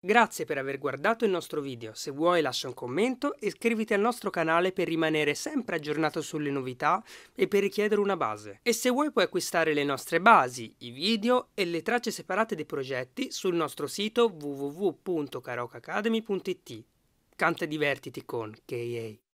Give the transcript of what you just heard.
Grazie per aver guardato il nostro video, se vuoi lascia un commento e iscriviti al nostro canale per rimanere sempre aggiornato sulle novità e per richiedere una base. E se vuoi puoi acquistare le nostre basi, i video e le tracce separate dei progetti sul nostro sito www.karaokeacademy.it. Canta e divertiti con KA.